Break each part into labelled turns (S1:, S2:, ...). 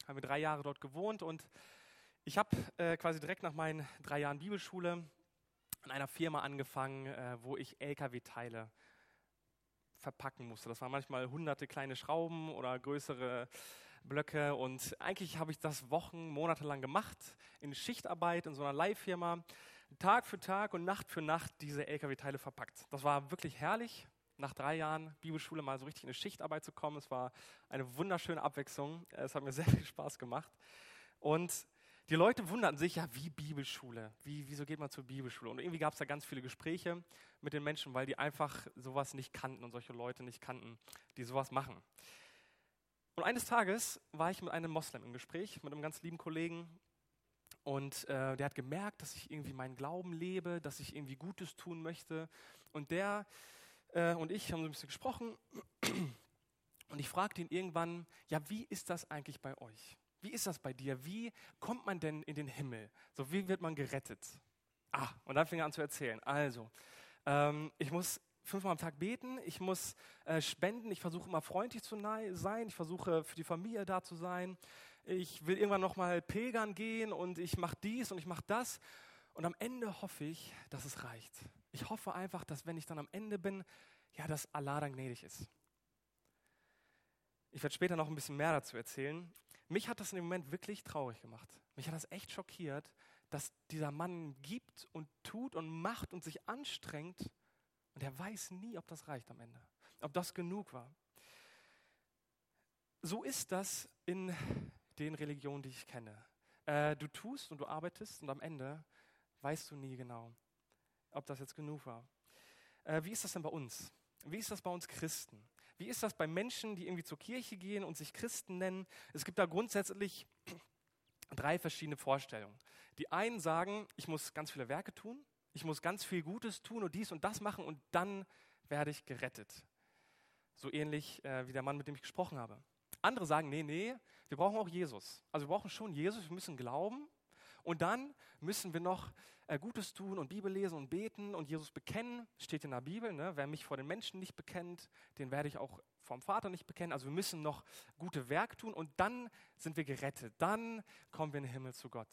S1: haben wir 3 Jahre dort gewohnt und ich habe quasi direkt nach meinen 3 Jahren Bibelschule an einer Firma angefangen, wo ich LKW-Teile verpacken musste. Das waren manchmal hunderte kleine Schrauben oder größere Blöcke und eigentlich habe ich das Wochen, Monate lang gemacht, in Schichtarbeit in so einer Leihfirma, Tag für Tag und Nacht für Nacht diese LKW-Teile verpackt. Das war wirklich herrlich, nach 3 Jahren Bibelschule mal so richtig in eine Schichtarbeit zu kommen. Es war eine wunderschöne Abwechslung, es hat mir sehr viel Spaß gemacht und die Leute wunderten sich, ja, wie Bibelschule, wieso geht man zur Bibelschule? Und irgendwie gab es da ganz viele Gespräche mit den Menschen, weil die einfach sowas nicht kannten und solche Leute nicht kannten, die sowas machen. Und eines Tages war ich mit einem Moslem im Gespräch, mit einem ganz lieben Kollegen. Und der hat gemerkt, dass ich irgendwie meinen Glauben lebe, dass ich irgendwie Gutes tun möchte. Und der und ich haben so ein bisschen gesprochen. Und ich fragte ihn irgendwann, ja, wie ist das eigentlich bei euch? Wie ist das bei dir? Wie kommt man denn in den Himmel? So, wie wird man gerettet? Und dann fing er an zu erzählen. Also, ich muss 5-mal am Tag beten, ich muss spenden, ich versuche immer freundlich zu sein, ich versuche für die Familie da zu sein, ich will irgendwann nochmal pilgern gehen und ich mache dies und ich mache das. Und am Ende hoffe ich, dass es reicht. Ich hoffe einfach, dass wenn ich dann am Ende bin, ja, dass Allah dann gnädig ist. Ich werde später noch ein bisschen mehr dazu erzählen. Mich hat das in dem Moment wirklich traurig gemacht. Mich hat das echt schockiert, dass dieser Mann gibt und tut und macht und sich anstrengt und er weiß nie, ob das reicht am Ende, ob das genug war. So ist das in den Religionen, die ich kenne. Du tust und du arbeitest und am Ende weißt du nie genau, ob das jetzt genug war. Wie ist das denn bei uns? Wie ist das bei uns Christen? Wie ist das bei Menschen, die irgendwie zur Kirche gehen und sich Christen nennen? Es gibt da grundsätzlich 3 verschiedene Vorstellungen. Die einen sagen, ich muss ganz viele Werke tun, ich muss ganz viel Gutes tun und dies und das machen und dann werde ich gerettet. So ähnlich wie der Mann, mit dem ich gesprochen habe. Andere sagen, nee, wir brauchen auch Jesus. Also wir brauchen schon Jesus, wir müssen glauben. Und dann müssen wir noch Gutes tun und Bibel lesen und beten und Jesus bekennen. Steht in der Bibel, ne? Wer mich vor den Menschen nicht bekennt, den werde ich auch vom Vater nicht bekennen. Also wir müssen noch gute Werke tun und dann sind wir gerettet. Dann kommen wir in den Himmel zu Gott.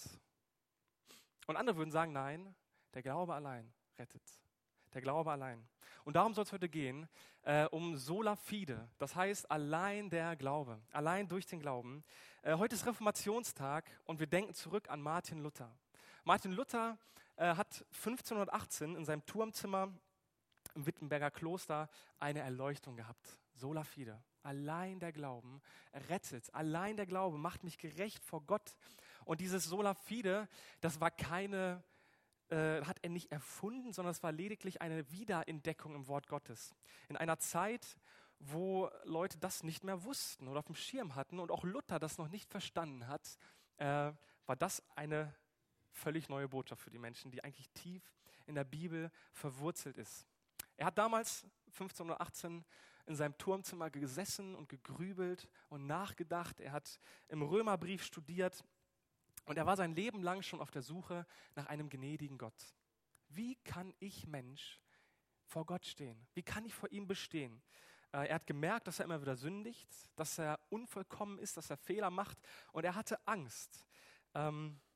S1: Und andere würden sagen, nein, der Glaube allein rettet. Der Glaube allein. Und darum soll es heute gehen, um sola fide. Das heißt, allein der Glaube. Allein durch den Glauben. Heute ist Reformationstag und wir denken zurück an Martin Luther. Martin Luther hat 1518 in seinem Turmzimmer im Wittenberger Kloster eine Erleuchtung gehabt. Sola fide. Allein der Glauben rettet. Allein der Glaube macht mich gerecht vor Gott. Und dieses sola fide, das war hat er nicht erfunden, sondern es war lediglich eine Wiederentdeckung im Wort Gottes. In einer Zeit, wo Leute das nicht mehr wussten oder auf dem Schirm hatten und auch Luther das noch nicht verstanden hat, war das eine völlig neue Botschaft für die Menschen, die eigentlich tief in der Bibel verwurzelt ist. Er hat damals 1518 in seinem Turmzimmer gesessen und gegrübelt und nachgedacht. Er hat im Römerbrief studiert. Und er war sein Leben lang schon auf der Suche nach einem gnädigen Gott. Wie kann ich Mensch vor Gott stehen? Wie kann ich vor ihm bestehen? Er hat gemerkt, dass er immer wieder sündigt, dass er unvollkommen ist, dass er Fehler macht und er hatte Angst. Er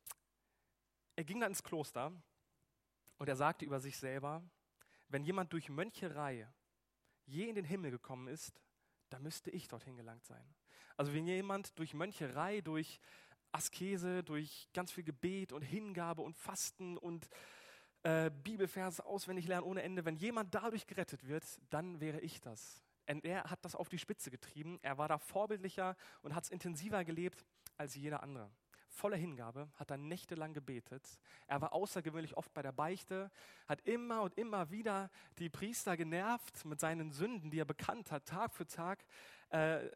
S1: ging dann ins Kloster und er sagte über sich selber, wenn jemand durch Möncherei je in den Himmel gekommen ist, dann müsste ich dorthin gelangt sein. Also wenn jemand durch Möncherei, durch Askese, durch ganz viel Gebet und Hingabe und Fasten und Bibelverse auswendig lernen ohne Ende. Wenn jemand dadurch gerettet wird, dann wäre ich das. Und er hat das auf die Spitze getrieben. Er war da vorbildlicher und hat es intensiver gelebt als jeder andere. Voller Hingabe, hat er nächtelang gebetet. Er war außergewöhnlich oft bei der Beichte, hat immer und immer wieder die Priester genervt mit seinen Sünden, die er bekannt hat, Tag für Tag. Er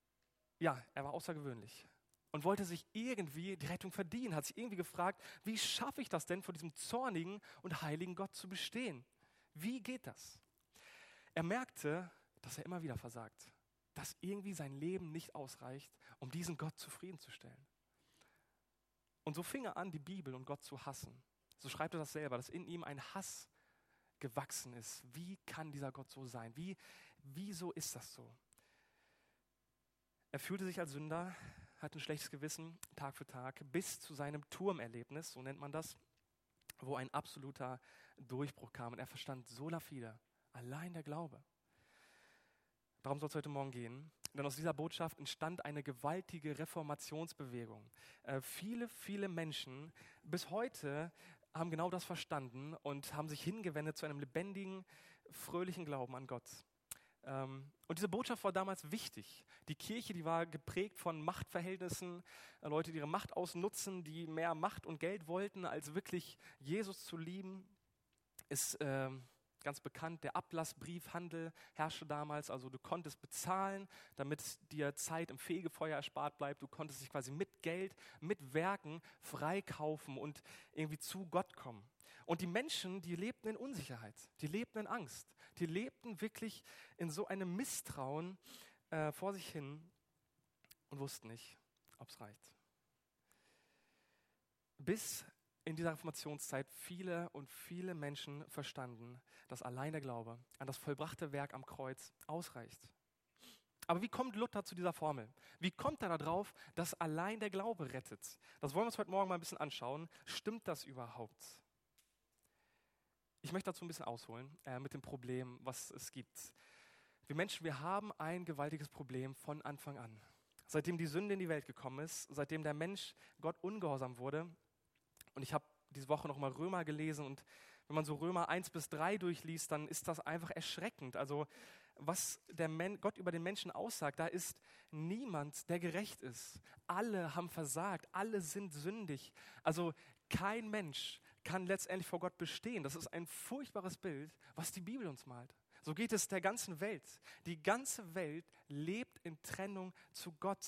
S1: war außergewöhnlich. Und wollte sich irgendwie die Rettung verdienen, hat sich irgendwie gefragt, wie schaffe ich das denn, vor diesem zornigen und heiligen Gott zu bestehen? Wie geht das? Er merkte, dass er immer wieder versagt, dass irgendwie sein Leben nicht ausreicht, um diesen Gott zufriedenzustellen. Und so fing er an, die Bibel und Gott zu hassen. So schreibt er das selber, dass in ihm ein Hass gewachsen ist. Wie kann dieser Gott so sein? Wieso ist das so? Er fühlte sich als Sünder, hat ein schlechtes Gewissen, Tag für Tag, bis zu seinem Turmerlebnis, so nennt man das, wo ein absoluter Durchbruch kam. Und er verstand sola fide, allein der Glaube. Darum soll es heute Morgen gehen. Denn aus dieser Botschaft entstand eine gewaltige Reformationsbewegung. Viele Menschen bis heute haben genau das verstanden und haben sich hingewendet zu einem lebendigen, fröhlichen Glauben an Gott. Und diese Botschaft war damals wichtig. Die Kirche, die war geprägt von Machtverhältnissen, Leute, die ihre Macht ausnutzen, die mehr Macht und Geld wollten, als wirklich Jesus zu lieben. Ist ganz bekannt, der Ablassbriefhandel herrschte damals. Also du konntest bezahlen, damit dir Zeit im Fegefeuer erspart bleibt. Du konntest dich quasi mit Geld, mit Werken freikaufen und irgendwie zu Gott kommen. Und die Menschen, die lebten in Unsicherheit, die lebten in Angst, die lebten wirklich in so einem Misstrauen vor sich hin und wussten nicht, ob es reicht. Bis in dieser Reformationszeit viele Menschen verstanden, dass allein der Glaube an das vollbrachte Werk am Kreuz ausreicht. Aber wie kommt Luther zu dieser Formel? Wie kommt er darauf, dass allein der Glaube rettet? Das wollen wir uns heute Morgen mal ein bisschen anschauen. Stimmt das überhaupt? Ich möchte dazu ein bisschen ausholen mit dem Problem, was es gibt. Wir Menschen, wir haben ein gewaltiges Problem von Anfang an. Seitdem die Sünde in die Welt gekommen ist, seitdem der Mensch Gott ungehorsam wurde. Und ich habe diese Woche nochmal Römer gelesen und wenn man so Römer 1-3 durchliest, dann ist das einfach erschreckend. Also was Gott über den Menschen aussagt, da ist niemand, der gerecht ist. Alle haben versagt, alle sind sündig. Also kein Mensch kann letztendlich vor Gott bestehen. Das ist ein furchtbares Bild, was die Bibel uns malt. So geht es der ganzen Welt. Die ganze Welt lebt in Trennung zu Gott.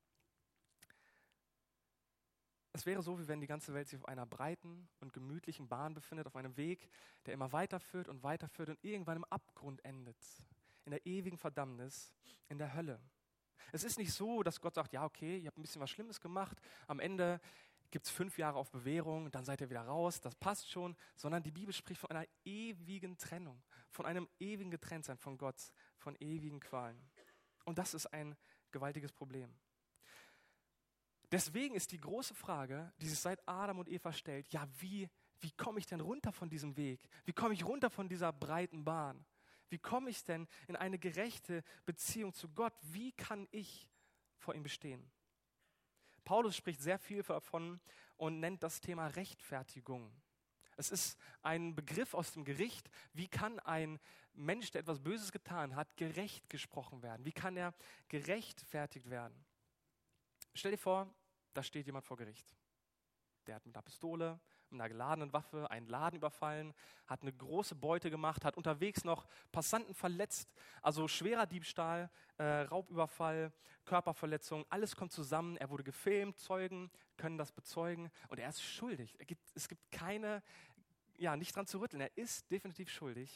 S1: Es wäre so, wie wenn die ganze Welt sich auf einer breiten und gemütlichen Bahn befindet, auf einem Weg, der immer weiterführt und irgendwann im Abgrund endet. In der ewigen Verdammnis, in der Hölle. Es ist nicht so, dass Gott sagt, ja okay, ihr habt ein bisschen was Schlimmes gemacht, am Ende gibt es 5 Jahre auf Bewährung, dann seid ihr wieder raus, das passt schon, sondern die Bibel spricht von einer ewigen Trennung, von einem ewigen Getrenntsein von Gott, von ewigen Qualen. Und das ist ein gewaltiges Problem. Deswegen ist die große Frage, die sich seit Adam und Eva stellt, ja, wie komme ich denn runter von diesem Weg? Wie komme ich runter von dieser breiten Bahn? Wie komme ich denn in eine gerechte Beziehung zu Gott? Wie kann ich vor ihm bestehen? Paulus spricht sehr viel davon und nennt das Thema Rechtfertigung. Es ist ein Begriff aus dem Gericht. Wie kann ein Mensch, der etwas Böses getan hat, gerecht gesprochen werden? Wie kann er gerechtfertigt werden? Stell dir vor, da steht jemand vor Gericht. Der hat mit einer Pistole, mit einer geladenen Waffe einen Laden überfallen, hat eine große Beute gemacht, hat unterwegs noch Passanten verletzt, also schwerer Diebstahl, Raubüberfall, Körperverletzung, alles kommt zusammen. Er wurde gefilmt, Zeugen können das bezeugen und er ist schuldig. Es gibt nicht dran zu rütteln, er ist definitiv schuldig.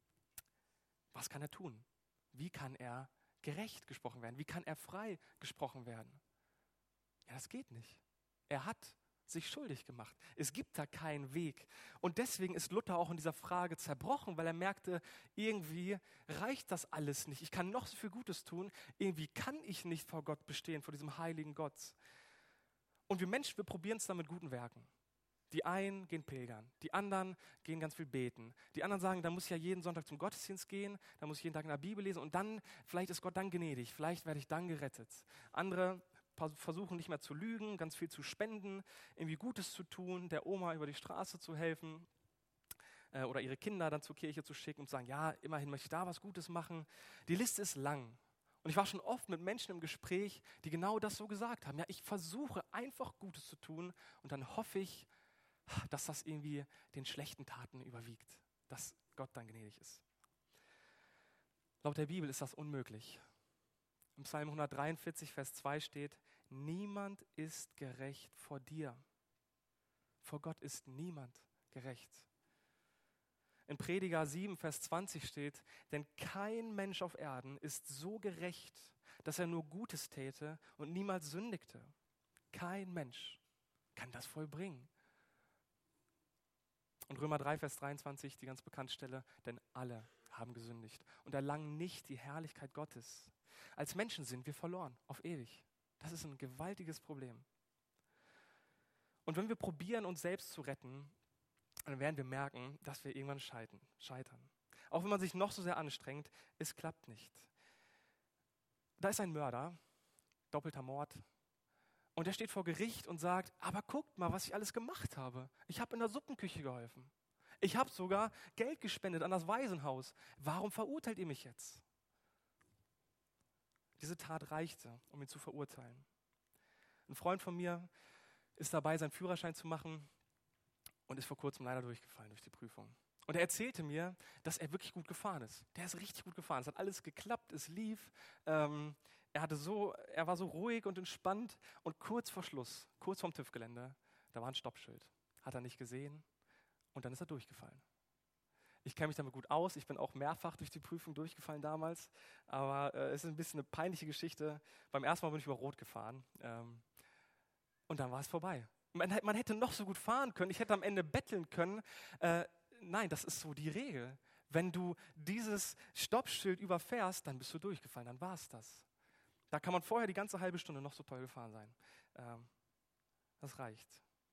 S1: Was kann er tun? Wie kann er gerecht gesprochen werden? Wie kann er frei gesprochen werden? Ja, das geht nicht. Er hat sich schuldig gemacht. Es gibt da keinen Weg. Und deswegen ist Luther auch in dieser Frage zerbrochen, weil er merkte, irgendwie reicht das alles nicht. Ich kann noch so viel Gutes tun. Irgendwie kann ich nicht vor Gott bestehen, vor diesem heiligen Gott. Und wir Menschen, wir probieren es dann mit guten Werken. Die einen gehen pilgern, die anderen gehen ganz viel beten. Die anderen sagen, da muss ich ja jeden Sonntag zum Gottesdienst gehen, da muss ich jeden Tag in der Bibel lesen und dann, vielleicht ist Gott dann gnädig, vielleicht werde ich dann gerettet. Andere versuchen nicht mehr zu lügen, ganz viel zu spenden, irgendwie Gutes zu tun, der Oma über die Straße zu helfen oder ihre Kinder dann zur Kirche zu schicken und zu sagen, ja, immerhin möchte ich da was Gutes machen. Die Liste ist lang. Und ich war schon oft mit Menschen im Gespräch, die genau das so gesagt haben. Ja, ich versuche einfach Gutes zu tun und dann hoffe ich, dass das irgendwie den schlechten Taten überwiegt, dass Gott dann gnädig ist. Laut der Bibel ist das unmöglich. Im Psalm 143, Vers 2 steht, niemand ist gerecht vor dir. Vor Gott ist niemand gerecht. In Prediger 7, Vers 20 steht, denn kein Mensch auf Erden ist so gerecht, dass er nur Gutes täte und niemals sündigte. Kein Mensch kann das vollbringen. Und Römer 3, Vers 23, die ganz bekannte Stelle, denn alle haben gesündigt und erlangen nicht die Herrlichkeit Gottes. Als Menschen sind wir verloren, auf ewig. Das ist ein gewaltiges Problem. Und wenn wir probieren, uns selbst zu retten, dann werden wir merken, dass wir irgendwann scheitern. Auch wenn man sich noch so sehr anstrengt, es klappt nicht. Da ist ein Mörder, doppelter Mord, und der steht vor Gericht und sagt, aber guckt mal, was ich alles gemacht habe. Ich habe in der Suppenküche geholfen. Ich habe sogar Geld gespendet an das Waisenhaus. Warum verurteilt ihr mich jetzt? Diese Tat reichte, um ihn zu verurteilen. Ein Freund von mir ist dabei, seinen Führerschein zu machen und ist vor kurzem leider durchgefallen durch die Prüfung. Und er erzählte mir, dass er wirklich gut gefahren ist. Der ist richtig gut gefahren. Es hat alles geklappt, es lief. Er war so ruhig und entspannt. Und kurz vor Schluss, kurz vorm TÜV-Gelände, da war ein Stoppschild. Hat er nicht gesehen und dann ist er durchgefallen. Ich kenne mich damit gut aus. Ich bin auch mehrfach durch die Prüfung durchgefallen damals. Aber es ist ein bisschen eine peinliche Geschichte. Beim ersten Mal bin ich über Rot gefahren. Und dann war es vorbei. Man hätte noch so gut fahren können. Ich hätte am Ende betteln können. Nein, das ist so die Regel. Wenn du dieses Stoppschild überfährst, dann bist du durchgefallen. Dann war es das. Da kann man vorher die ganze halbe Stunde noch so toll gefahren sein. Das reicht.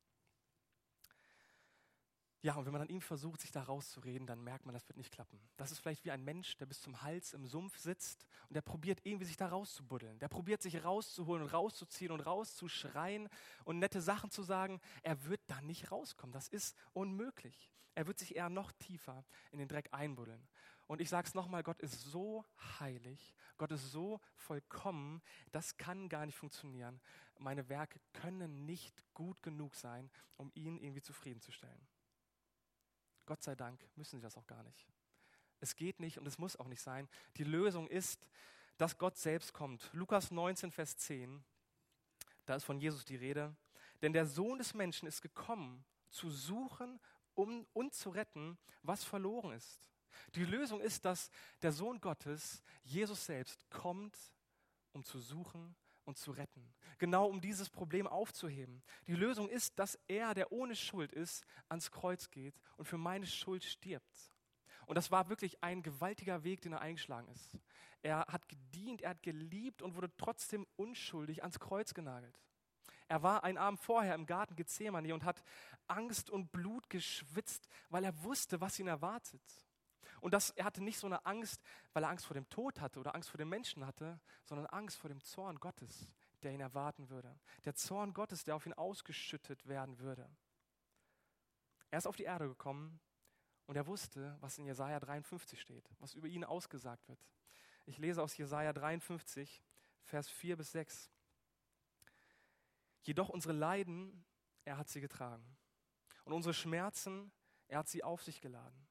S1: Ja, und wenn man an ihm versucht, sich da rauszureden, dann merkt man, das wird nicht klappen. Das ist vielleicht wie ein Mensch, der bis zum Hals im Sumpf sitzt und der probiert irgendwie sich da rauszubuddeln. Der probiert sich rauszuholen und rauszuziehen und rauszuschreien und nette Sachen zu sagen. Er wird da nicht rauskommen. Das ist unmöglich. Er wird sich eher noch tiefer in den Dreck einbuddeln. Und ich sage es nochmal, Gott ist so heilig, Gott ist so vollkommen, das kann gar nicht funktionieren. Meine Werke können nicht gut genug sein, um ihn irgendwie zufriedenzustellen. Gott sei Dank müssen sie das auch gar nicht. Es geht nicht und es muss auch nicht sein. Die Lösung ist, dass Gott selbst kommt. Lukas 19, Vers 10, da ist von Jesus die Rede. Denn der Sohn des Menschen ist gekommen, zu suchen und zu retten, was verloren ist. Die Lösung ist, dass der Sohn Gottes, Jesus selbst, kommt, um zu suchen und zu retten. Genau um dieses Problem aufzuheben. Die Lösung ist, dass er, der ohne Schuld ist, ans Kreuz geht und für meine Schuld stirbt. Und das war wirklich ein gewaltiger Weg, den er eingeschlagen ist. Er hat gedient, er hat geliebt und wurde trotzdem unschuldig ans Kreuz genagelt. Er war einen Abend vorher im Garten Gethsemane und hat Angst und Blut geschwitzt, weil er wusste, was ihn erwartet. Und er hatte nicht so eine Angst, weil er Angst vor dem Tod hatte oder Angst vor den Menschen hatte, sondern Angst vor dem Zorn Gottes, der ihn erwarten würde. Der Zorn Gottes, der auf ihn ausgeschüttet werden würde. Er ist auf die Erde gekommen und er wusste, was in Jesaja 53 steht, was über ihn ausgesagt wird. Ich lese aus Jesaja 53, Vers 4 bis 6. Jedoch unsere Leiden, er hat sie getragen. Und unsere Schmerzen, er hat sie auf sich geladen.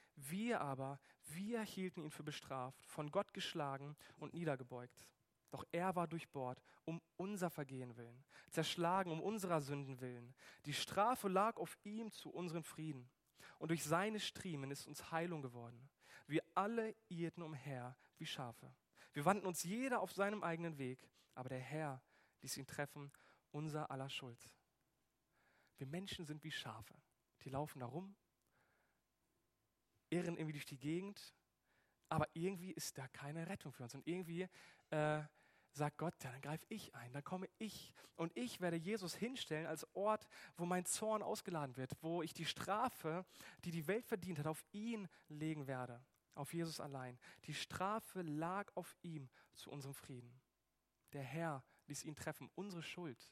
S1: Wir hielten ihn für bestraft, von Gott geschlagen und niedergebeugt. Doch er war durchbohrt, um unser Vergehen willen, zerschlagen um unserer Sünden willen. Die Strafe lag auf ihm zu unserem Frieden. Und durch seine Striemen ist uns Heilung geworden. Wir alle irrten umher wie Schafe. Wir wandten uns jeder auf seinem eigenen Weg, aber der Herr ließ ihn treffen, unser aller Schuld. Wir Menschen sind wie Schafe. Die laufen da rum, irren irgendwie durch die Gegend, aber irgendwie ist da keine Rettung für uns. Und irgendwie sagt Gott, ja, dann greife ich ein, dann komme ich. Und ich werde Jesus hinstellen als Ort, wo mein Zorn ausgeladen wird, wo ich die Strafe, die die Welt verdient hat, auf ihn legen werde, auf Jesus allein. Die Strafe lag auf ihm zu unserem Frieden. Der Herr ließ ihn treffen, unsere Schuld.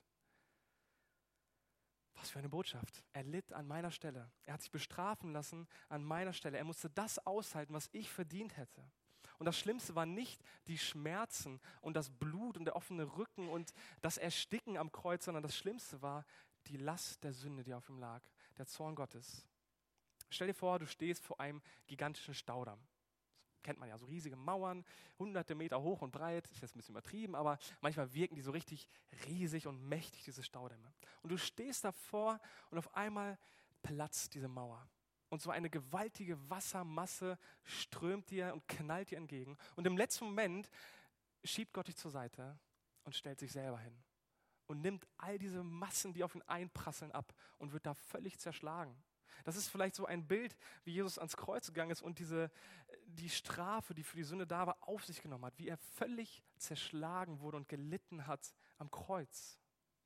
S1: Was für eine Botschaft. Er litt an meiner Stelle. Er hat sich bestrafen lassen an meiner Stelle. Er musste das aushalten, was ich verdient hätte. Und das Schlimmste waren nicht die Schmerzen und das Blut und der offene Rücken und das Ersticken am Kreuz, sondern das Schlimmste war die Last der Sünde, die auf ihm lag, der Zorn Gottes. Stell dir vor, du stehst vor einem gigantischen Staudamm. Das kennt man ja, so riesige Mauern, hunderte Meter hoch und breit, ist jetzt ein bisschen übertrieben, aber manchmal wirken die so richtig riesig und mächtig, diese Staudämme. Und du stehst davor und auf einmal platzt diese Mauer. Und so eine gewaltige Wassermasse strömt dir und knallt dir entgegen. Und im letzten Moment schiebt Gott dich zur Seite und stellt sich selber hin. Und nimmt all diese Massen, die auf ihn einprasseln, ab und wird da völlig zerschlagen. Das ist vielleicht so ein Bild, wie Jesus ans Kreuz gegangen ist und die Strafe, die für die Sünde da war, auf sich genommen hat. Wie er völlig zerschlagen wurde und gelitten hat am Kreuz.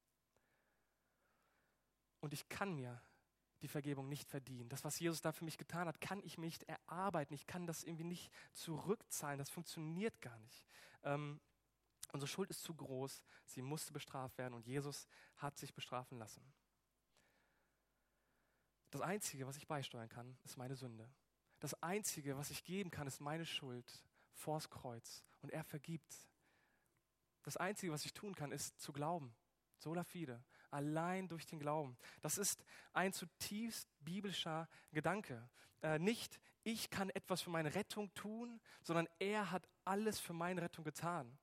S1: Und ich kann mir die Vergebung nicht verdienen. Das, was Jesus da für mich getan hat, kann ich mir nicht erarbeiten. Ich kann das irgendwie nicht zurückzahlen. Das funktioniert gar nicht. Unsere Schuld ist zu groß. Sie musste bestraft werden und Jesus hat sich bestrafen lassen. Das Einzige, was ich beisteuern kann, ist meine Sünde. Das Einzige, was ich geben kann, ist meine Schuld vors Kreuz. Und er vergibt. Das Einzige, was ich tun kann, ist zu glauben. Sola fide. Allein durch den Glauben. Das ist ein zutiefst biblischer Gedanke. Nicht, ich kann etwas für meine Rettung tun, sondern er hat alles für meine Rettung getan.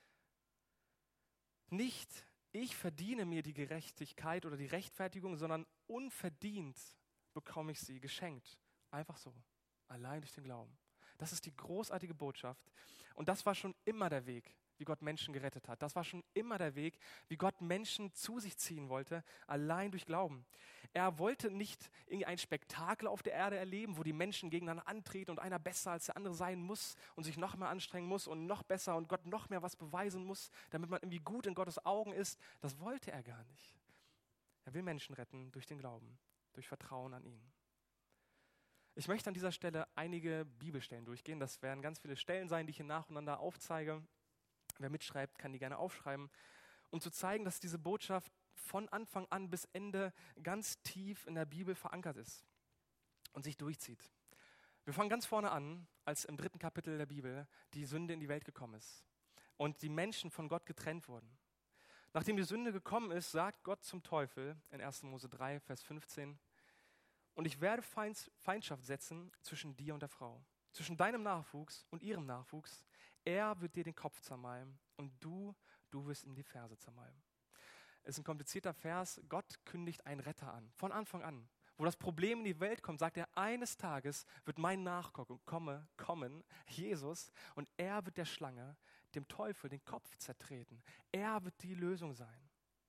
S1: Nicht, ich verdiene mir die Gerechtigkeit oder die Rechtfertigung, sondern unverdient bekomme ich sie geschenkt. Einfach so. Allein durch den Glauben. Das ist die großartige Botschaft. Und das war schon immer der Weg, wie Gott Menschen gerettet hat. Das war schon immer der Weg, wie Gott Menschen zu sich ziehen wollte, allein durch Glauben. Er wollte nicht irgendwie ein Spektakel auf der Erde erleben, wo die Menschen gegeneinander antreten und einer besser als der andere sein muss und sich noch mehr anstrengen muss und noch besser und Gott noch mehr was beweisen muss, damit man irgendwie gut in Gottes Augen ist. Das wollte er gar nicht. Er will Menschen retten durch den Glauben, durch Vertrauen an ihn. Ich möchte an dieser Stelle einige Bibelstellen durchgehen. Das werden ganz viele Stellen sein, die ich hier nacheinander aufzeige. Wer mitschreibt, kann die gerne aufschreiben, um zu zeigen, dass diese Botschaft von Anfang an bis Ende ganz tief in der Bibel verankert ist und sich durchzieht. Wir fangen ganz vorne an, als im 3. Kapitel der Bibel die Sünde in die Welt gekommen ist und die Menschen von Gott getrennt wurden. Nachdem die Sünde gekommen ist, sagt Gott zum Teufel in 1. Mose 3, Vers 15, und ich werde Feindschaft setzen zwischen dir und der Frau, zwischen deinem Nachwuchs und ihrem Nachwuchs. Er wird dir den Kopf zermalmen und du wirst ihm die Ferse zermalmen. Es ist ein komplizierter Vers. Gott kündigt einen Retter an, von Anfang an. Wo das Problem in die Welt kommt, sagt er, eines Tages wird mein Nachkommen kommen, Jesus, und er wird der Schlange, dem Teufel, den Kopf zertreten. Er wird die Lösung sein.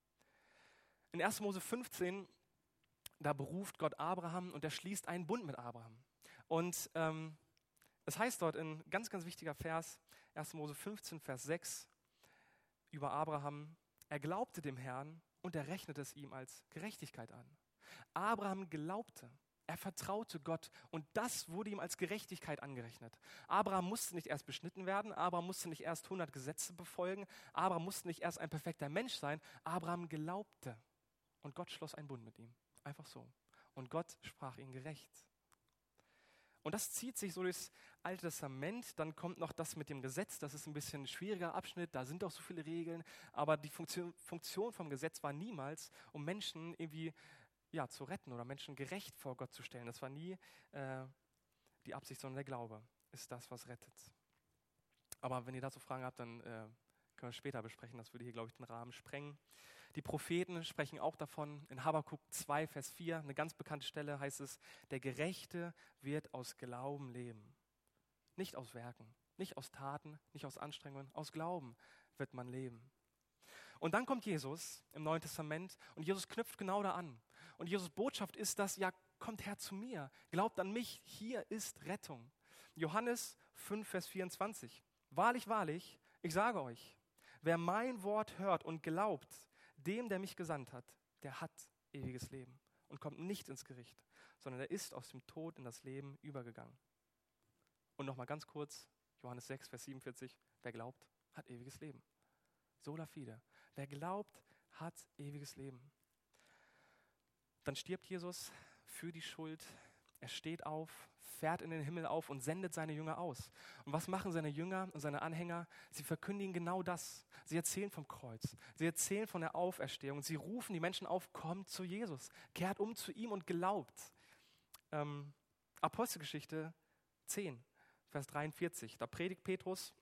S1: In 1. Mose 15, da beruft Gott Abraham und er schließt einen Bund mit Abraham. Und es heißt dort in ganz, ganz wichtiger Vers, 1. Mose 15, Vers 6, über Abraham, er glaubte dem Herrn und er rechnete es ihm als Gerechtigkeit an. Abraham glaubte, er vertraute Gott und das wurde ihm als Gerechtigkeit angerechnet. Abraham musste nicht erst beschnitten werden, Abraham musste nicht erst 100 Gesetze befolgen, Abraham musste nicht erst ein perfekter Mensch sein, Abraham glaubte und Gott schloss einen Bund mit ihm. Einfach so. Und Gott sprach ihn gerecht. Und das zieht sich so durchs Alte Testament. Dann kommt noch das mit dem Gesetz. Das ist ein bisschen ein schwieriger Abschnitt. Da sind auch so viele Regeln. Aber die Funktion vom Gesetz war niemals, um Menschen irgendwie zu retten oder Menschen gerecht vor Gott zu stellen. Das war nie die Absicht, sondern der Glaube ist das, was rettet. Aber wenn ihr dazu Fragen habt, dann können wir später besprechen. Das würde hier, glaube ich, den Rahmen sprengen. Die Propheten sprechen auch davon. In Habakuk 2, Vers 4, eine ganz bekannte Stelle, heißt es, der Gerechte wird aus Glauben leben. Nicht aus Werken, nicht aus Taten, nicht aus Anstrengungen, aus Glauben wird man leben. Und dann kommt Jesus im Neuen Testament und Jesus knüpft genau da an. Und Jesus' Botschaft ist das, ja, kommt her zu mir, glaubt an mich, hier ist Rettung. Johannes 5, Vers 24. Wahrlich, wahrlich, ich sage euch, wer mein Wort hört und glaubt, dem, der mich gesandt hat, der hat ewiges Leben und kommt nicht ins Gericht, sondern er ist aus dem Tod in das Leben übergegangen. Und nochmal ganz kurz, Johannes 6, Vers 47, wer glaubt, hat ewiges Leben. Sola fide. Wer glaubt, hat ewiges Leben. Dann stirbt Jesus für die Schuld. Er steht auf, fährt in den Himmel auf und sendet seine Jünger aus. Und was machen seine Jünger und seine Anhänger? Sie verkündigen genau das. Sie erzählen vom Kreuz. Sie erzählen von der Auferstehung. Sie rufen die Menschen auf, kommt zu Jesus. Kehrt um zu ihm und glaubt. Apostelgeschichte 10, Vers 43. Da predigt Petrus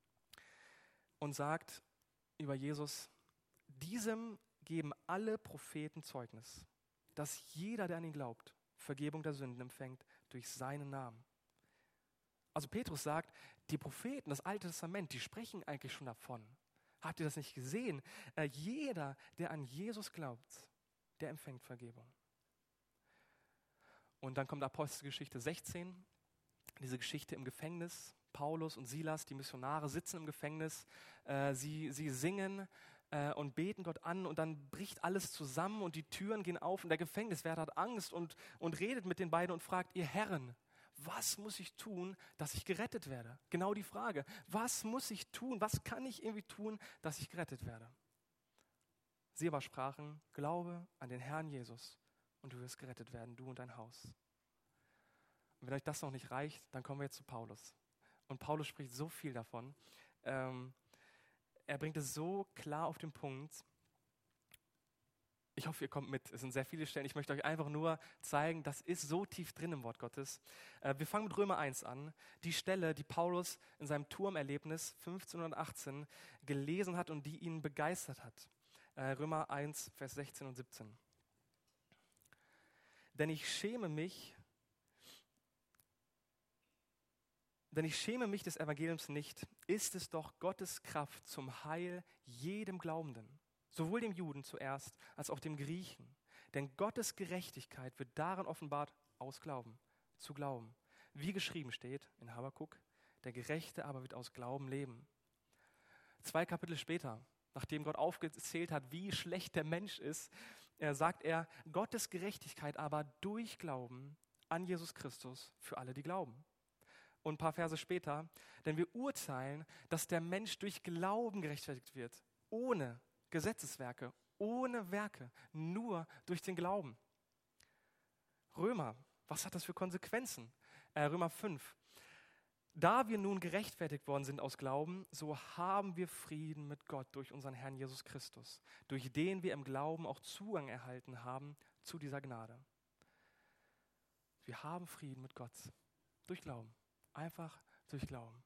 S1: und sagt über Jesus, diesem geben alle Propheten Zeugnis, dass jeder, der an ihn glaubt, Vergebung der Sünden empfängt durch seinen Namen. Also Petrus sagt, die Propheten, das Alte Testament, die sprechen eigentlich schon davon. Habt ihr das nicht gesehen? Jeder, der an Jesus glaubt, der empfängt Vergebung. Und dann kommt Apostelgeschichte 16, diese Geschichte im Gefängnis. Paulus und Silas, die Missionare, sitzen im Gefängnis. Sie singen und beten Gott an und dann bricht alles zusammen und die Türen gehen auf und der Gefängniswärter hat Angst und redet mit den beiden und fragt, ihr Herren, was muss ich tun, dass ich gerettet werde? Genau die Frage, was muss ich tun, was kann ich irgendwie tun, dass ich gerettet werde? Sie aber sprachen, glaube an den Herrn Jesus und du wirst gerettet werden, du und dein Haus. Und wenn euch das noch nicht reicht, dann kommen wir jetzt zu Paulus. Und Paulus spricht so viel davon. Er bringt es so klar auf den Punkt. Ich hoffe, ihr kommt mit. Es sind sehr viele Stellen. Ich möchte euch einfach nur zeigen, das ist so tief drin im Wort Gottes. Wir fangen mit Römer 1 an. Die Stelle, die Paulus in seinem Turmerlebnis 15 und 18 gelesen hat und die ihn begeistert hat. Römer 1, Vers 16 und 17. Denn ich schäme mich des Evangeliums nicht, ist es doch Gottes Kraft zum Heil jedem Glaubenden, sowohl dem Juden zuerst, als auch dem Griechen. Denn Gottes Gerechtigkeit wird darin offenbart, aus Glauben, zu glauben. Wie geschrieben steht in Habakuk, der Gerechte aber wird aus Glauben leben. 2 Kapitel später, nachdem Gott aufgezählt hat, wie schlecht der Mensch ist, sagt er, Gottes Gerechtigkeit aber durch Glauben an Jesus Christus für alle, die glauben. Und ein paar Verse später, denn wir urteilen, dass der Mensch durch Glauben gerechtfertigt wird, ohne Gesetzeswerke, ohne Werke, nur durch den Glauben. Römer, was hat das für Konsequenzen? Römer 5. Da wir nun gerechtfertigt worden sind aus Glauben, so haben wir Frieden mit Gott durch unseren Herrn Jesus Christus, durch den wir im Glauben auch Zugang erhalten haben zu dieser Gnade. Wir haben Frieden mit Gott durch Glauben, einfach durch Glauben.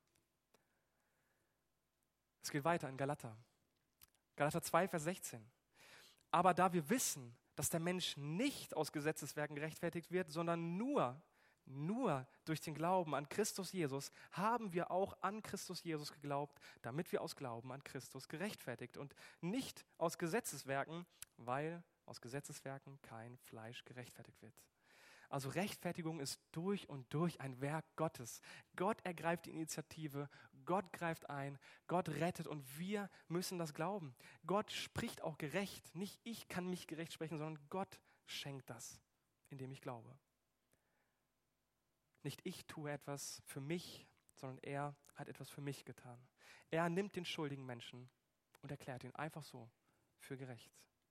S1: Es geht weiter in Galater. Galater 2, Vers 16. Aber da wir wissen, dass der Mensch nicht aus Gesetzeswerken gerechtfertigt wird, sondern nur durch den Glauben an Christus Jesus, haben wir auch an Christus Jesus geglaubt, damit wir aus Glauben an Christus gerechtfertigt und nicht aus Gesetzeswerken, weil aus Gesetzeswerken kein Fleisch gerechtfertigt wird. Also Rechtfertigung ist durch und durch ein Werk Gottes. Gott ergreift die Initiative, Gott greift ein, Gott rettet und wir müssen das glauben. Gott spricht auch gerecht. Nicht ich kann mich gerecht sprechen, sondern Gott schenkt das, indem ich glaube. Nicht ich tue etwas für mich, sondern er hat etwas für mich getan. Er nimmt den schuldigen Menschen und erklärt ihn einfach so für gerecht.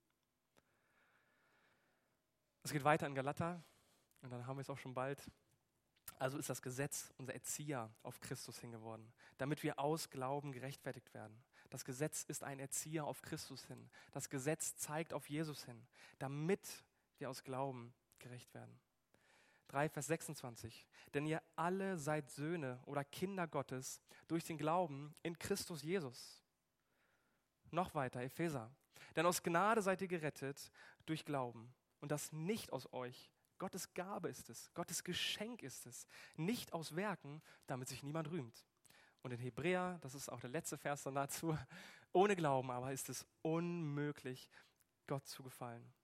S1: Es geht weiter in Galater und dann haben wir es auch schon bald. Also ist das Gesetz unser Erzieher auf Christus hin geworden, damit wir aus Glauben gerechtfertigt werden. Das Gesetz ist ein Erzieher auf Christus hin. Das Gesetz zeigt auf Jesus hin, damit wir aus Glauben gerecht werden. 3, Vers 26. Denn ihr alle seid Söhne oder Kinder Gottes durch den Glauben in Christus Jesus. Noch weiter, Epheser. Denn aus Gnade seid ihr gerettet durch Glauben. Und das nicht aus euch. Gottes Gabe ist es, Gottes Geschenk ist es. Nicht aus Werken, damit sich niemand rühmt. Und in Hebräer, das ist auch der letzte Vers dann dazu, ohne Glauben aber ist es unmöglich, Gott zu gefallen.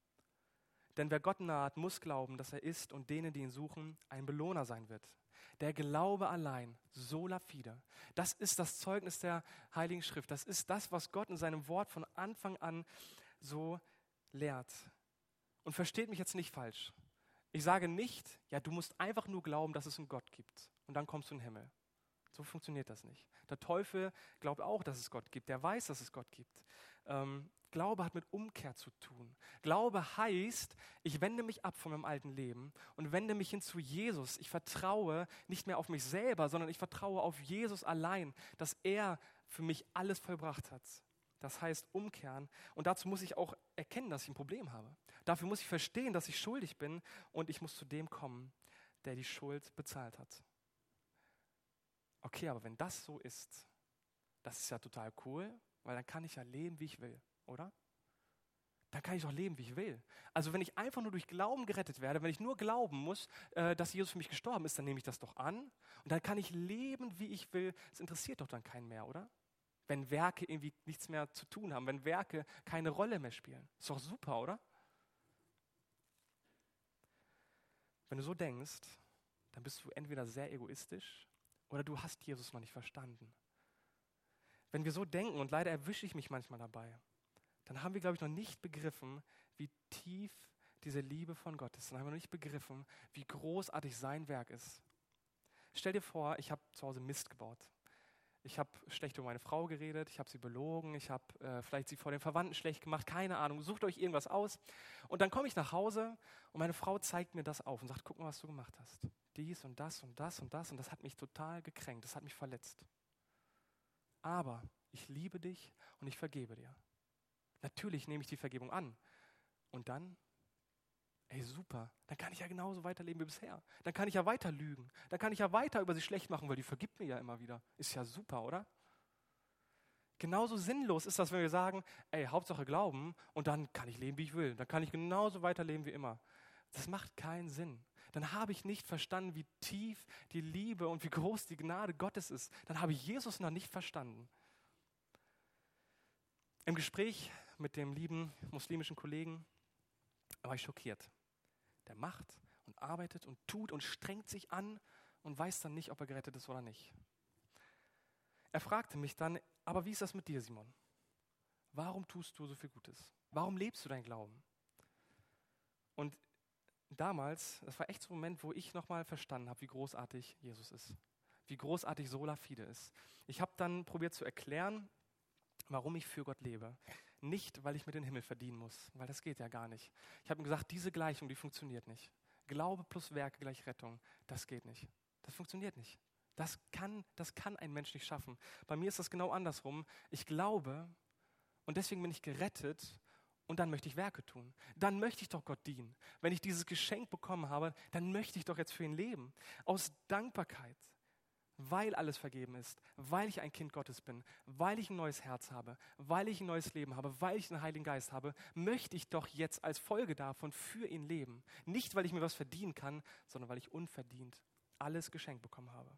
S1: Denn wer Gott naht, muss glauben, dass er ist und denen, die ihn suchen, ein Belohner sein wird. Der Glaube allein, sola fide, das ist das Zeugnis der Heiligen Schrift. Das ist das, was Gott in seinem Wort von Anfang an so lehrt. Und versteht mich jetzt nicht falsch. Ich sage nicht, ja, du musst einfach nur glauben, dass es einen Gott gibt und dann kommst du in den Himmel. So funktioniert das nicht. Der Teufel glaubt auch, dass es Gott gibt. Der weiß, dass es Gott gibt. Glaube hat mit Umkehr zu tun. Glaube heißt, ich wende mich ab von meinem alten Leben und wende mich hin zu Jesus. Ich vertraue nicht mehr auf mich selber, sondern ich vertraue auf Jesus allein, dass er für mich alles vollbracht hat. Das heißt umkehren. Und dazu muss ich auch erkennen, dass ich ein Problem habe. Dafür muss ich verstehen, dass ich schuldig bin und ich muss zu dem kommen, der die Schuld bezahlt hat. Okay, aber wenn das so ist, das ist ja total cool, weil dann kann ich ja leben, wie ich will, oder? Dann kann ich doch leben, wie ich will. Also wenn ich einfach nur durch Glauben gerettet werde, wenn ich nur glauben muss, dass Jesus für mich gestorben ist, dann nehme ich das doch an und dann kann ich leben, wie ich will. Es interessiert doch dann keinen mehr, oder? Wenn Werke irgendwie nichts mehr zu tun haben, wenn Werke keine Rolle mehr spielen. Ist doch super, oder? Wenn du so denkst, dann bist du entweder sehr egoistisch oder du hast Jesus noch nicht verstanden. Wenn wir so denken, und leider erwische ich mich manchmal dabei, dann haben wir, glaube ich, noch nicht begriffen, wie tief diese Liebe von Gott ist. Dann haben wir noch nicht begriffen, wie großartig sein Werk ist. Stell dir vor, ich habe zu Hause Mist gebaut. Ich habe schlecht über meine Frau geredet, ich habe sie belogen, ich habe vielleicht sie vor den Verwandten schlecht gemacht, keine Ahnung, sucht euch irgendwas aus. Und dann komme ich nach Hause und meine Frau zeigt mir das auf und sagt, guck mal, was du gemacht hast. Dies und das und das und das und das hat mich total gekränkt, das hat mich verletzt. Aber ich liebe dich und ich vergebe dir. Natürlich nehme ich die Vergebung an. Und dann, ey super, dann kann ich ja genauso weiterleben wie bisher. Dann kann ich ja weiter lügen. Dann kann ich ja weiter über sie schlecht machen, weil die vergibt mir ja immer wieder. Ist ja super, oder? Genauso sinnlos ist das, wenn wir sagen, ey, Hauptsache glauben und dann kann ich leben, wie ich will. Dann kann ich genauso weiterleben wie immer. Das macht keinen Sinn. Dann habe ich nicht verstanden, wie tief die Liebe und wie groß die Gnade Gottes ist. Dann habe ich Jesus noch nicht verstanden. Im Gespräch mit dem lieben muslimischen Kollegen war ich schockiert. Der macht und arbeitet und tut und strengt sich an und weiß dann nicht, ob er gerettet ist oder nicht. Er fragte mich dann, aber wie ist das mit dir, Simon? Warum tust du so viel Gutes? Warum lebst du deinen Glauben? Und damals, das war echt so ein Moment, wo ich nochmal verstanden habe, wie großartig Jesus ist. Wie großartig Sola Fide ist. Ich habe dann probiert zu erklären, warum ich für Gott lebe. Nicht, weil ich mir den Himmel verdienen muss, weil das geht ja gar nicht. Ich habe ihm gesagt, diese Gleichung, die funktioniert nicht. Glaube plus Werke gleich Rettung, das geht nicht. Das funktioniert nicht. Das kann ein Mensch nicht schaffen. Bei mir ist das genau andersrum. Ich glaube und deswegen bin ich gerettet und dann möchte ich Werke tun. Dann möchte ich doch Gott dienen. Wenn ich dieses Geschenk bekommen habe, dann möchte ich doch jetzt für ihn leben. Aus Dankbarkeit. Weil alles vergeben ist, weil ich ein Kind Gottes bin, weil ich ein neues Herz habe, weil ich ein neues Leben habe, weil ich den Heiligen Geist habe, möchte ich doch jetzt als Folge davon für ihn leben. Nicht, weil ich mir was verdienen kann, sondern weil ich unverdient alles geschenkt bekommen habe.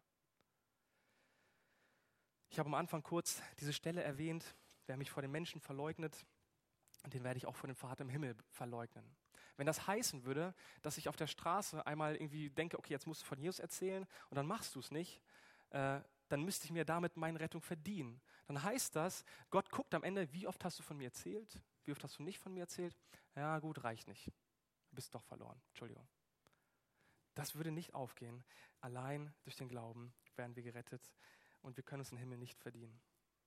S1: Ich habe am Anfang kurz diese Stelle erwähnt, wer mich vor den Menschen verleugnet, den werde ich auch vor dem Vater im Himmel verleugnen. Wenn das heißen würde, dass ich auf der Straße einmal irgendwie denke, okay, jetzt musst du von Jesus erzählen und dann machst du es nicht, dann müsste ich mir damit meine Rettung verdienen. Dann heißt das, Gott guckt am Ende, wie oft hast du von mir erzählt? Wie oft hast du nicht von mir erzählt? Ja gut, reicht nicht. Du bist doch verloren. Entschuldigung. Das würde nicht aufgehen. Allein durch den Glauben werden wir gerettet und wir können uns den Himmel nicht verdienen.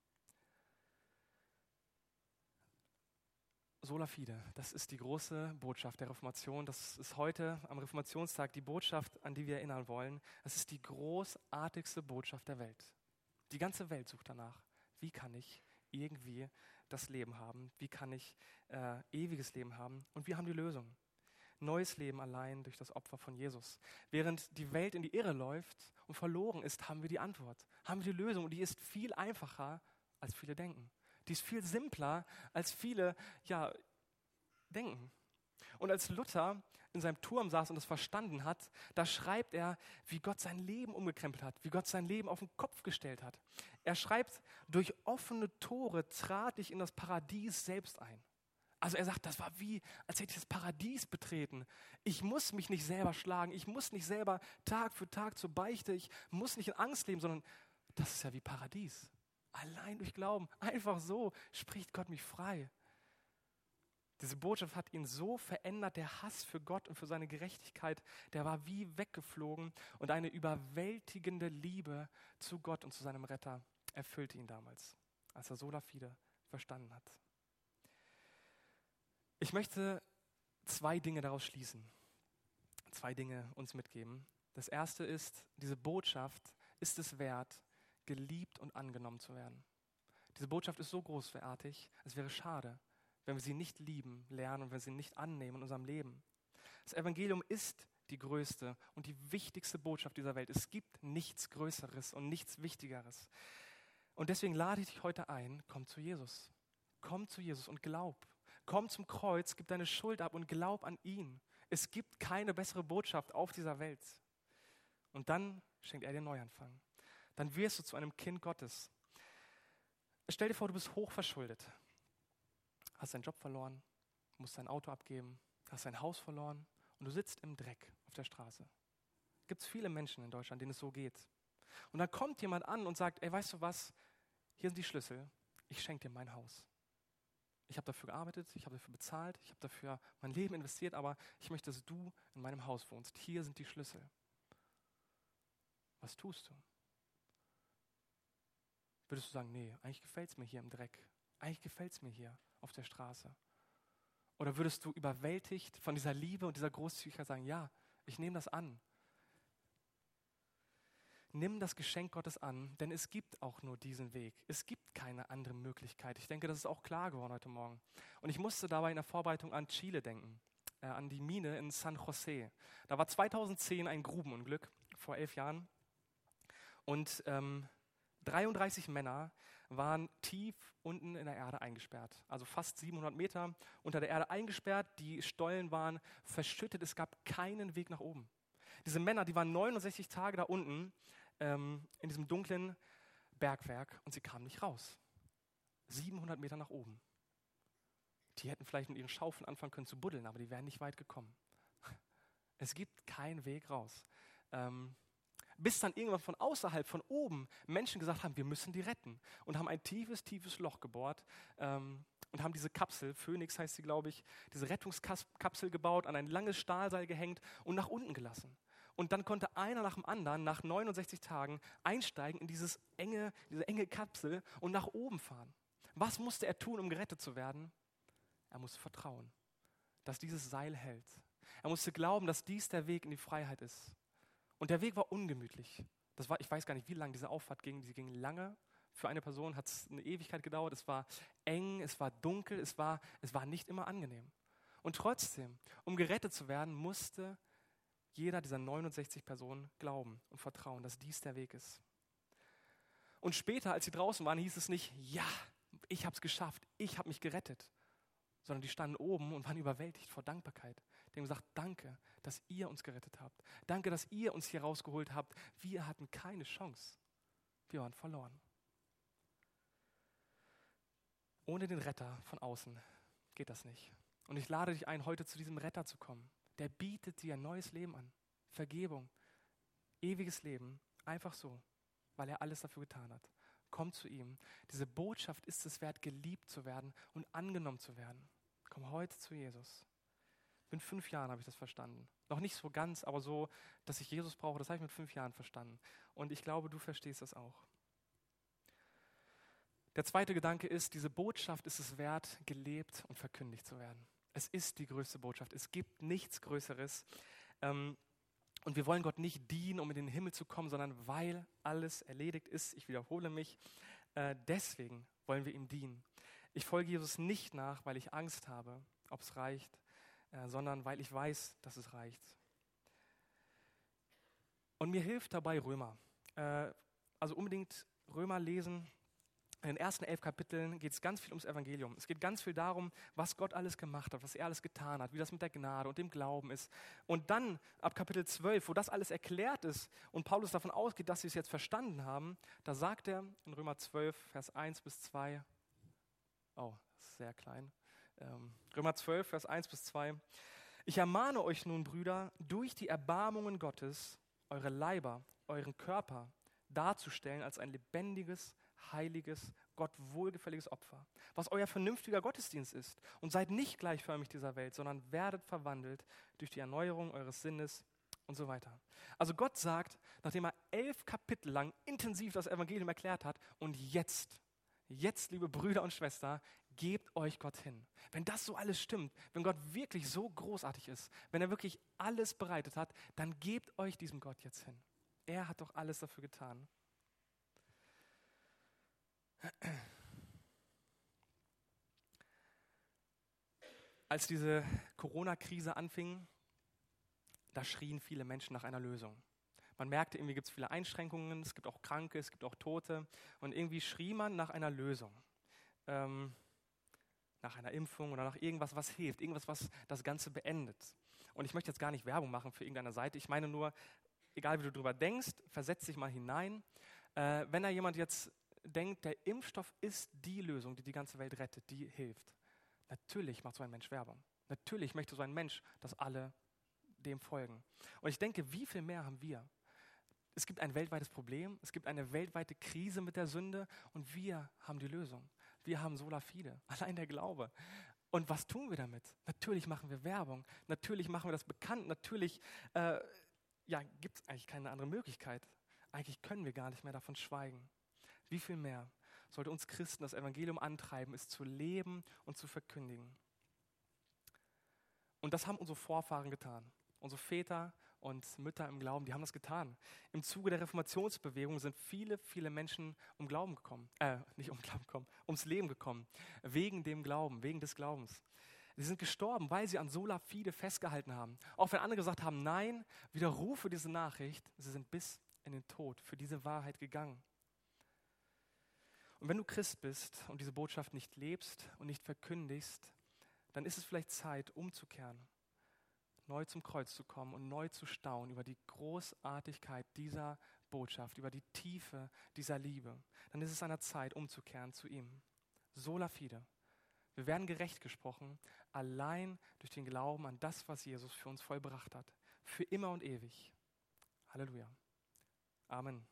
S1: Sola Fide, das ist die große Botschaft der Reformation. Das ist heute am Reformationstag die Botschaft, an die wir erinnern wollen. Das ist die großartigste Botschaft der Welt. Die ganze Welt sucht danach. Wie kann ich irgendwie das Leben haben? Wie kann ich ewiges Leben haben? Und wir haben die Lösung. Neues Leben allein durch das Opfer von Jesus. Während die Welt in die Irre läuft und verloren ist, haben wir die Antwort. Haben wir die Lösung und die ist viel einfacher, als viele denken. Die ist viel simpler, als viele denken. Und als Luther in seinem Turm saß und das verstanden hat, da schreibt er, wie Gott sein Leben umgekrempelt hat, wie Gott sein Leben auf den Kopf gestellt hat. Er schreibt, durch offene Tore trat ich in das Paradies selbst ein. Also er sagt, das war wie, als hätte ich das Paradies betreten. Ich muss mich nicht selber schlagen, ich muss nicht selber Tag für Tag zur Beichte, ich muss nicht in Angst leben, sondern das ist ja wie Paradies. Allein durch Glauben, einfach so spricht Gott mich frei. Diese Botschaft hat ihn so verändert, der Hass für Gott und für seine Gerechtigkeit, der war wie weggeflogen und eine überwältigende Liebe zu Gott und zu seinem Retter erfüllte ihn damals, als er Sola Fide verstanden hat. Ich möchte 2 Dinge daraus schließen, 2 Dinge uns mitgeben. Das erste ist, diese Botschaft ist es wert, geliebt und angenommen zu werden. Diese Botschaft ist so großartig, es wäre schade, wenn wir sie nicht lieben, lernen und wenn wir sie nicht annehmen in unserem Leben. Das Evangelium ist die größte und die wichtigste Botschaft dieser Welt. Es gibt nichts Größeres und nichts Wichtigeres. Und deswegen lade ich dich heute ein, komm zu Jesus. Komm zu Jesus und glaub. Komm zum Kreuz, gib deine Schuld ab und glaub an ihn. Es gibt keine bessere Botschaft auf dieser Welt. Und dann schenkt er dir einen Neuanfang. Dann wirst du zu einem Kind Gottes. Stell dir vor, du bist hochverschuldet. Hast deinen Job verloren, musst dein Auto abgeben, hast dein Haus verloren und du sitzt im Dreck auf der Straße. Gibt es viele Menschen in Deutschland, denen es so geht. Und dann kommt jemand an und sagt, ey, weißt du was, hier sind die Schlüssel, ich schenke dir mein Haus. Ich habe dafür gearbeitet, ich habe dafür bezahlt, ich habe dafür mein Leben investiert, aber ich möchte, dass du in meinem Haus wohnst. Hier sind die Schlüssel. Was tust du? Würdest du sagen, nee, eigentlich gefällt es mir hier im Dreck. Eigentlich gefällt es mir hier auf der Straße. Oder würdest du überwältigt von dieser Liebe und dieser Großzügigkeit sagen, ja, ich nehme das an. Nimm das Geschenk Gottes an, denn es gibt auch nur diesen Weg. Es gibt keine andere Möglichkeit. Ich denke, das ist auch klar geworden heute Morgen. Und ich musste dabei in der Vorbereitung an Chile denken, an die Mine in San Jose. Da war 2010 ein Grubenunglück, vor 11 Jahren. Und 33 Männer waren tief unten in der Erde eingesperrt. Also fast 700 Meter unter der Erde eingesperrt. Die Stollen waren verschüttet. Es gab keinen Weg nach oben. Diese Männer, die waren 69 Tage da unten in diesem dunklen Bergwerk und sie kamen nicht raus. 700 Meter nach oben. Die hätten vielleicht mit ihren Schaufeln anfangen können zu buddeln, aber die wären nicht weit gekommen. Es gibt keinen Weg raus. Bis dann irgendwann von außerhalb, von oben, Menschen gesagt haben, wir müssen die retten. Und haben ein tiefes, tiefes Loch gebohrt und haben diese Kapsel, Phoenix heißt sie, glaube ich, diese Rettungskapsel gebaut, an ein langes Stahlseil gehängt und nach unten gelassen. Und dann konnte einer nach dem anderen nach 69 Tagen einsteigen in diese enge Kapsel und nach oben fahren. Was musste er tun, um gerettet zu werden? Er musste vertrauen, dass dieses Seil hält. Er musste glauben, dass dies der Weg in die Freiheit ist. Und der Weg war ungemütlich. Ich weiß gar nicht, wie lange diese Auffahrt ging. Sie ging lange. Für eine Person hat es eine Ewigkeit gedauert. Es war eng, es war dunkel, es war nicht immer angenehm. Und trotzdem, um gerettet zu werden, musste jeder dieser 69 Personen glauben und vertrauen, dass dies der Weg ist. Und später, als sie draußen waren, hieß es nicht, ja, ich habe es geschafft, ich habe mich gerettet, sondern die standen oben und waren überwältigt vor Dankbarkeit. Die haben gesagt, danke, dass ihr uns gerettet habt. Danke, dass ihr uns hier rausgeholt habt. Wir hatten keine Chance. Wir waren verloren. Ohne den Retter von außen geht das nicht. Und ich lade dich ein, heute zu diesem Retter zu kommen. Der bietet dir ein neues Leben an. Vergebung, ewiges Leben, einfach so, weil er alles dafür getan hat. Komm zu ihm. Diese Botschaft ist es wert, geliebt zu werden und angenommen zu werden. Komm heute zu Jesus. Mit 5 Jahren habe ich das verstanden. Noch nicht so ganz, aber so, dass ich Jesus brauche, das habe ich mit 5 Jahren verstanden. Und ich glaube, du verstehst das auch. Der zweite Gedanke ist, diese Botschaft ist es wert, gelebt und verkündigt zu werden. Es ist die größte Botschaft. Es gibt nichts Größeres. Und wir wollen Gott nicht dienen, um in den Himmel zu kommen, sondern weil alles erledigt ist. Ich wiederhole mich. Deswegen wollen wir ihm dienen. Ich folge Jesus nicht nach, weil ich Angst habe, ob es reicht, sondern weil ich weiß, dass es reicht. Und mir hilft dabei Römer. Also unbedingt Römer lesen. In den ersten 11 Kapiteln geht es ganz viel ums Evangelium. Es geht ganz viel darum, was Gott alles gemacht hat, was er alles getan hat, wie das mit der Gnade und dem Glauben ist. Und dann ab Kapitel 12, wo das alles erklärt ist und Paulus davon ausgeht, dass sie es jetzt verstanden haben, da sagt er in Römer 12, Vers 1 bis 2, oh, das ist sehr klein, Römer 12, Vers 1 bis 2, ich ermahne euch nun, Brüder, durch die Erbarmungen Gottes, eure Leiber, euren Körper darzustellen als ein lebendiges, heiliges, Gott wohlgefälliges Opfer, was euer vernünftiger Gottesdienst ist. Und seid nicht gleichförmig dieser Welt, sondern werdet verwandelt durch die Erneuerung eures Sinnes und so weiter. Also Gott sagt, nachdem er 11 Kapitel lang intensiv das Evangelium erklärt hat, und jetzt, liebe Brüder und Schwestern, gebt euch Gott hin. Wenn das so alles stimmt, wenn Gott wirklich so großartig ist, wenn er wirklich alles bereitet hat, dann gebt euch diesem Gott jetzt hin. Er hat doch alles dafür getan. Als diese Corona-Krise anfing, da schrien viele Menschen nach einer Lösung. Man merkte, irgendwie gibt es viele Einschränkungen, es gibt auch Kranke, es gibt auch Tote. Und irgendwie schrie man nach einer Lösung. Nach einer Impfung oder nach irgendwas, was hilft, irgendwas, was das Ganze beendet. Und ich möchte jetzt gar nicht Werbung machen für irgendeine Seite. Ich meine nur, egal wie du drüber denkst, versetz dich mal hinein. Wenn da jemand jetzt denkt, der Impfstoff ist die Lösung, die die ganze Welt rettet, die hilft. Natürlich macht so ein Mensch Werbung. Natürlich möchte so ein Mensch, dass alle dem folgen. Und ich denke, wie viel mehr haben wir? Es gibt ein weltweites Problem, es gibt eine weltweite Krise mit der Sünde und wir haben die Lösung. Wir haben Sola Fide, allein der Glaube. Und was tun wir damit? Natürlich machen wir Werbung, natürlich machen wir das bekannt, natürlich gibt es eigentlich keine andere Möglichkeit. Eigentlich können wir gar nicht mehr davon schweigen. Wie viel mehr sollte uns Christen das Evangelium antreiben, es zu leben und zu verkündigen? Und das haben unsere Vorfahren getan. Unsere Väter und Mütter im Glauben, die haben das getan. Im Zuge der Reformationsbewegung sind viele, viele Menschen ums Leben gekommen. Wegen dem Glauben, wegen des Glaubens. Sie sind gestorben, weil sie an Sola Fide festgehalten haben. Auch wenn andere gesagt haben, nein, widerrufe diese Nachricht. Sie sind bis in den Tod für diese Wahrheit gegangen. Und wenn du Christ bist und diese Botschaft nicht lebst und nicht verkündigst, dann ist es vielleicht Zeit, umzukehren, neu zum Kreuz zu kommen und neu zu staunen über die Großartigkeit dieser Botschaft, über die Tiefe dieser Liebe. Dann ist es an der Zeit, umzukehren zu ihm. Sola Fide. Wir werden gerecht gesprochen, allein durch den Glauben an das, was Jesus für uns vollbracht hat. Für immer und ewig. Halleluja. Amen.